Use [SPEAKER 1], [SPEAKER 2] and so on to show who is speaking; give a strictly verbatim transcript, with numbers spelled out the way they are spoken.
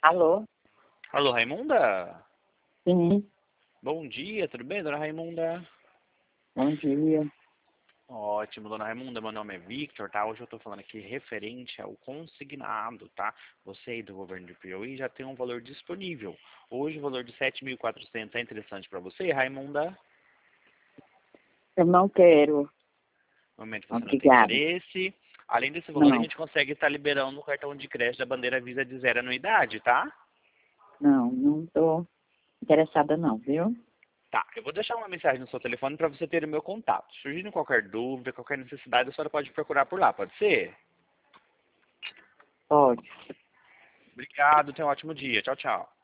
[SPEAKER 1] Alô?
[SPEAKER 2] Alô, Raimunda?
[SPEAKER 1] Sim,
[SPEAKER 2] Bom dia, tudo bem, dona Raimunda?
[SPEAKER 1] bom dia.
[SPEAKER 2] Ótimo, dona Raimunda, meu nome é Victor, tá? Hoje eu tô falando aqui referente ao consignado, tá? Você aí do governo de Piauí já tem um valor disponível. Hoje o valor de sete mil e quatrocentos é interessante para você, Raimunda?
[SPEAKER 1] Eu não quero.
[SPEAKER 2] No momento você não tem
[SPEAKER 1] Obrigada.
[SPEAKER 2] interesse. Além desse valor, a
[SPEAKER 1] Não,
[SPEAKER 2] gente consegue estar liberando o cartão de crédito da bandeira Visa de zero anuidade, tá?
[SPEAKER 1] não, não estou interessada não, viu?
[SPEAKER 2] Tá, eu vou deixar uma mensagem no seu telefone para você ter o meu contato. Surgindo qualquer dúvida, qualquer necessidade, a senhora pode procurar por lá, pode ser?
[SPEAKER 1] Pode.
[SPEAKER 2] Obrigado, tenha um ótimo dia. Tchau, tchau.